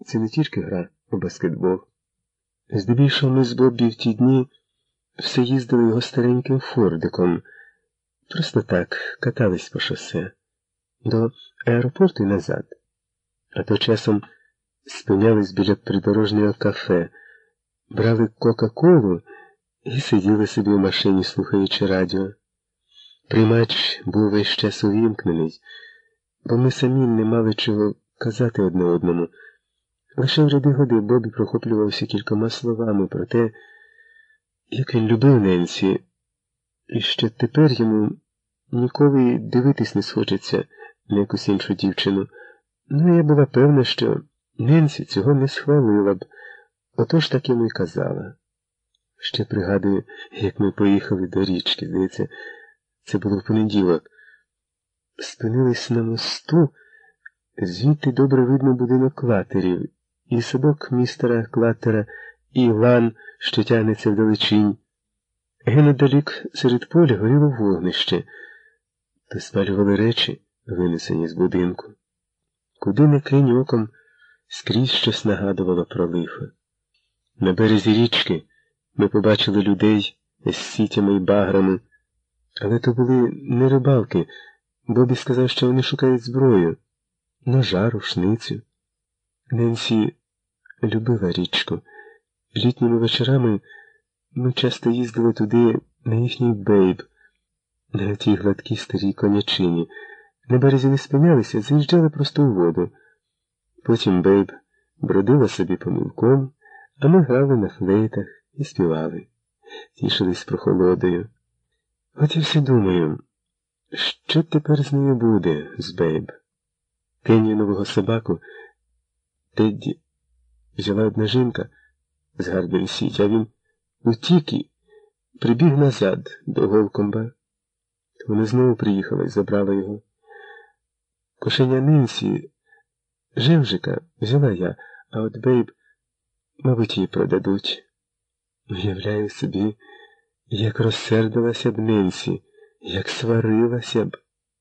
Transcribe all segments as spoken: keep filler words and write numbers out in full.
це не тільки гра у баскетбол. Здебільшого ми з Боббі в ті дні все їздили його стареньким фордиком. Просто так, катались по шосе. До аеропорту і назад. А то часом спинялись біля придорожнього кафе, брали Кока-Колу і сиділи собі в машині, слухаючи радіо. Приймач був весь час увімкнений, бо ми самі не мали чого казати одне одному. Лише в ряди годи Бобі прохоплювався кількома словами про те, як він любив Ненсі, і що тепер йому ніколи дивитись не схочеться на якусь іншу дівчину. Ну, я була певна, що Ненсі цього не схвалила б, отож так йому й казала. Ще пригадую, як ми поїхали до річки, здається, це було в понеділок. Спинились на мосту, звідти добре видно будинок Клатерів, і садок містера Клатера, і лан, що тягнеться вдалечінь. Генедалік серед поля горіло вогнище, та спалювали речі, винесені з будинку. Куди не кинь оком, скрізь щось нагадувало про лихо. На березі річки ми побачили людей з сітями й баграми, але то були не рибалки. Бобі сказав, що вони шукають зброю, ножа, рушницю. Ненсі любила річку. Літніми вечорами ми часто їздили туди на їхній бейб, на тій гладкій старій конячині. На березі не спинялися, заїжджали просто у воду. Потім бейб бродила собі помилком, а ми грали на флейтах і співали, тішились прохолодою. От я все думаю, що тепер з нею буде, з бейб? Кенію нового собаку Тедді взяла одна жінка з Гарден Сіті, а він утік і прибіг назад до Голкомба. Вона знову приїхала і забрала його. Кошеня Ненсі, Жевжика, взяла я, а от бейб, мабуть, її продадуть. Уявляю собі, як розсердилася б Ненсі, як сварилася б.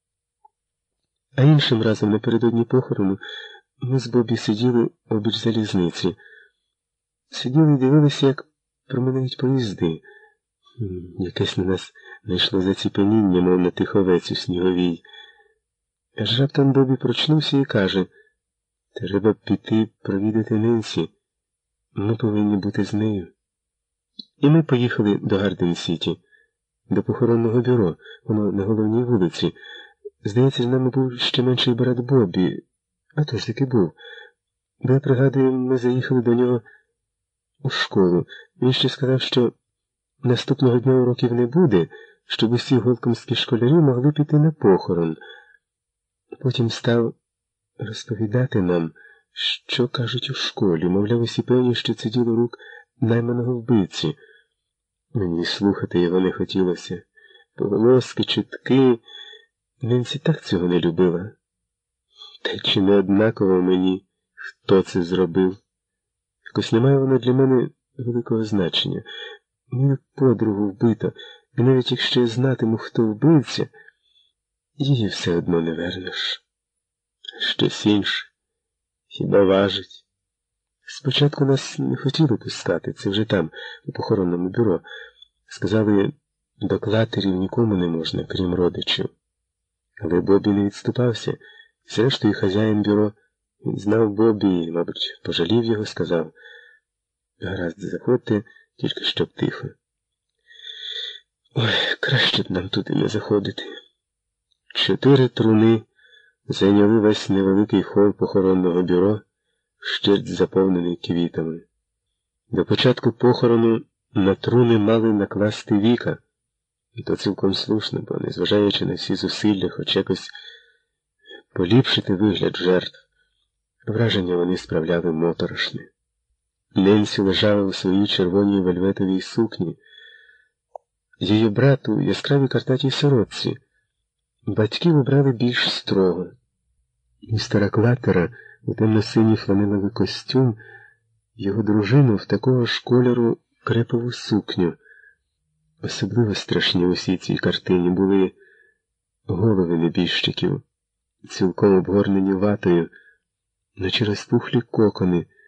А іншим разом напередодні похорону ми з Бобі сиділи обіч залізниці. Сиділи і дивилися, як проминають поїзди. Якесь на нас найшло заціпеніння, мов на тих овець у сніговій. Аж раптом Бобі прочнувся і каже: «Треба піти провідати Ненсі. Ми повинні бути з нею». І ми поїхали до Гарден-Сіті, до похоронного бюро, воно на головній вулиці. Здається, з нами був ще менший брат Бобі. А то ж таки був. Бо я пригадую, ми заїхали до нього у школу. Він ще сказав, що наступного дня уроків не буде, щоб усі голкомські школярі могли піти на похорон. Потім став розповідати нам, що кажуть у школі. Мовляв, усі певні, що це діло рук найманого вбивці. Мені слухати його не хотілося. Поголоски, чутки. Ненсі так цього не любила. Та чи не однаково мені, хто це зробив? Якось немає воно для мене великого значення. Мою подругу вбито, і навіть якщо я знатиму, хто вбивця, її все одно не вернеш. Щось інше хіба важить? Спочатку нас не хотіли пускати, це вже там, у похоронному бюро. Сказали, до Клатерів нікому не можна, крім родичів. Але Бобі не відступався. Зрештою, хазяїн бюро, він знав Бобі і, мабуть, пожалів його, сказав: «Гаразд, заходьте, тільки щоб тихо». Ой, краще б нам туди не заходити. Чотири труни зайняли весь невеликий хол похоронного бюро, щерть заповнений квітами. До початку похорону на труни мали накласти віка, і то цілком слушно, бо, незважаючи на всі зусилля, хоч якось поліпшити вигляд жертв, враження вони справляли моторошне. Ненсі лежала у своїй червоній вельветовій сукні, її брат у яскравій картатій сорочці. Батьків обрали більш строго. Містера Клатера у темно-синій фланелевий костюм, його дружину в такого ж кольору крепову сукню. Особливо страшні у всій цій картині були голови небіжчиків, цілком обгорнені ватою, наче розпухлі кокони,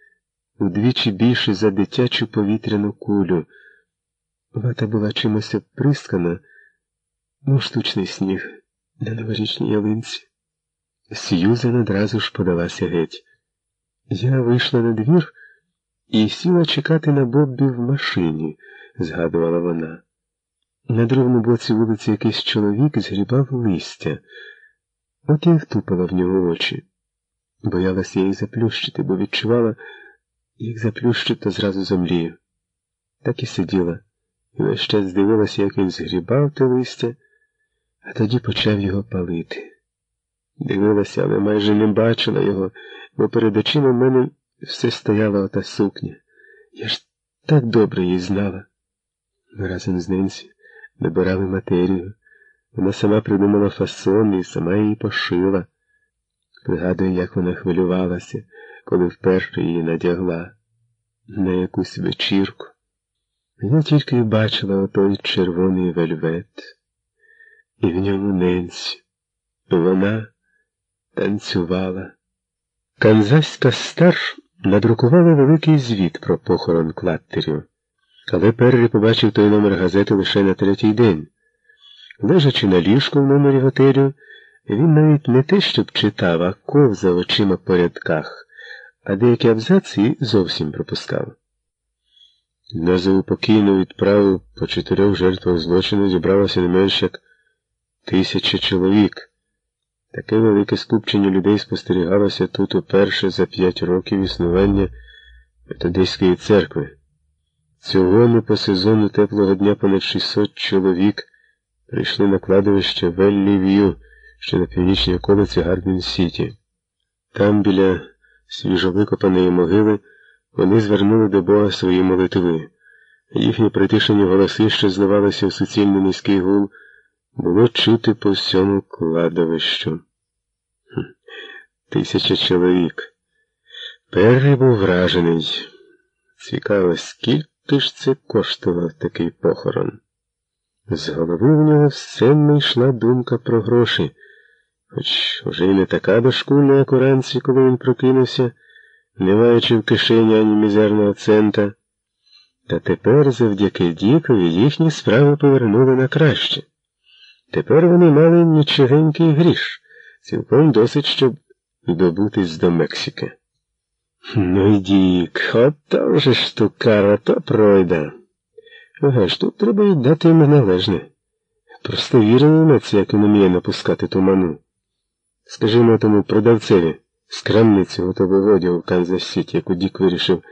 удвічі більше за дитячу повітряну кулю. Вата була чимось обприскана, мов штучний сніг на новорічній ялинці. Сьюзен одразу ж подалася геть. Я вийшла на двір і сіла чекати на Боббі в машині, згадувала вона. На другому боці вулиці якийсь чоловік згрібав листя. От я й втупила в нього очі. Боялася їх заплющити, бо відчувала, їх заплющу, то зразу зомлію. Так і сиділа, і весь час дивилася, як він згрібав те листя, а тоді почав його палити. Дивилася, але майже не бачила його, бо перед очима в мене все стояла ота сукня. Я ж так добре її знала. Ми разом з Ненсі набирали матерію. Вона сама придумала фасон і сама її пошила. Пригадую, як вона хвилювалася, коли вперше її надягла на якусь вечірку. Я тільки й бачила отой червоний вельвет, і в ньому Ненсі. Вона танцювала. Канзаська Стар надрукувала великий звіт про похорон Клаттерів, але Перрі побачив той номер газети лише на третій день. Лежачи на ліжку в номері готелю, він навіть не те, щоб читав, а ковзав очима по рядках, а деякі абзаци зовсім пропускав. На заупокійну відправу по чотирьох жертвах злочину зібралося не менш як тисяча чоловік. Таке велике скупчення людей спостерігалося тут уперше за п'ять років існування методистської церкви. Цього не по сезону теплого дня понад шістсот чоловік прийшли на кладовище Веллі-В'ю, що на північній околиці Гарден-Сіті. Там, біля свіжовикопаної могили, вони звернули до Бога свої молитви. Їхні притишені голоси, що зливалися в суцільний низький гул, було чути по всьому кладовищу. Хм. Тисяча чоловік. Перрі був вражений. Цікаво, скільки ж це коштував такий похорон? З голови в нього все не йшла думка про гроші. Хоч уже й не така дошкульна, як уранці, коли він прокинувся, не маючи в кишені ані мізерного цента. Та тепер, завдяки Дікові, їхні справи повернули на краще. Тепер вони мали нічогенький гріш, цілком досить, щоб добутись до Мексики. Ну й Дік, ото вже штукара, то пройде. Ага ж, тут треба віддати йому належне. Просто вірили на це, як він уміє напускати туману. Скажімо тому продавцеві з крамниці готового одягу в Канзас-Сіті, яку Дік вирішив